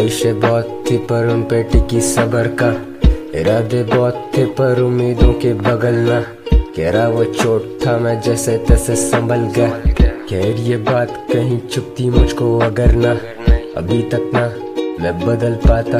ख्वाहिशें बहुत थी पर उन पे टिकी सबर का, इरादे बहुत थे पर उम्मीदों के बगल ना। कह रहा वो चोट था मैं जैसे तैसे संभल गया। खैर ये बात कहीं चुपती मुझको अगर ना, अभी तक ना मैं बदल पाता।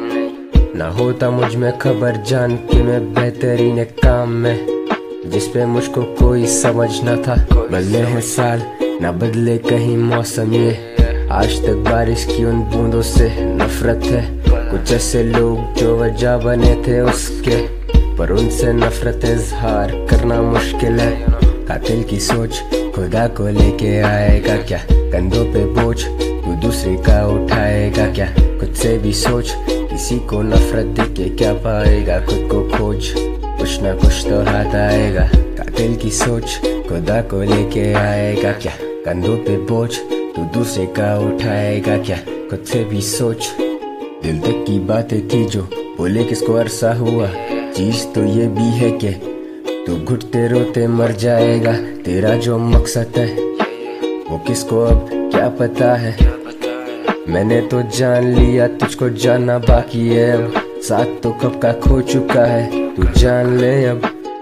ना होता मुझ में खबर जान के मैं बेहतरीन एक काम में, जिस पे मुझको कोई समझ न था। बदले हैं साल ना बदले कहीं मौसम, ये आज तक बारिश की उन बूंदों से नफरत है। कुछ ऐसे लोग जो वजह बने थे उसके, पर उनसे नफरत इजहार करना मुश्किल है। कातिल की सोच खुदा को लेके आएगा क्या, कंधों पे बोझ तू दूसरे का उठाएगा क्या। खुद से भी सोच किसी को नफरत देके क्या पाएगा, खुद को खोज कुछ ना कुछ तो हाथ आएगा। कातिल की सोच खुदा को लेके आएगा क्या, कंधों पे बोझ तू दूसरे का उठाएगा क्या। खुद से भी सोच, दिल तक की बातें थी जो बोले किसको अरसा हुआ। चीज तो ये भी है कि तू घुटते रोते मर जाएगा। तेरा जो मकसद है वो किसको अब क्या पता है। मैंने तो जान लिया तुझको जानना बाकी है अब, साथ तो कब का खो चुका है तू जान ले अब।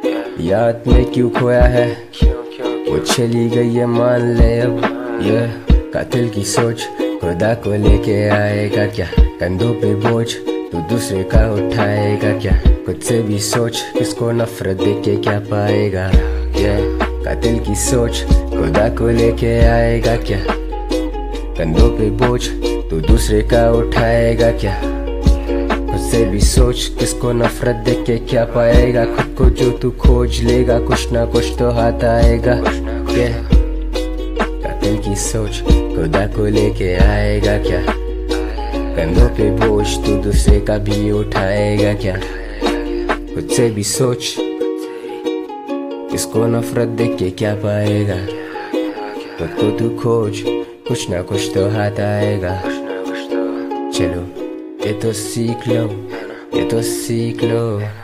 याद में क्यों खोया है वो चली गई है मान ले अब। ये कातिल की सोच खुदा को लेके आएगा क्या, कंधों पे बोझ तू दूसरे का उठाएगा क्या। खुद से भी सोच किसको नफरत देके क्या पाएगा। ये कातिल की सोच खुदा को लेके आएगा क्या, कंधों पे बोझ तू दूसरे का उठाएगा क्या। खुद से भी सोच किसको नफरत देके क्या पाएगा। खुद को जो तू खोज लेगा कुछ ना कुछ तो हाथ आएगा। ये कातिल की सोच खुदा को लेके आएगा क्या, कंधों पे बोझ तू दूसरे का भी उठाएगा क्या। खुद से भी सोच किसको नफरत देके क्या पाएगा। खुद को तू खोज कुछ ना कुछ तो हाथ आएगा। चलो ये तो सीख लो, ये तो सीख लो।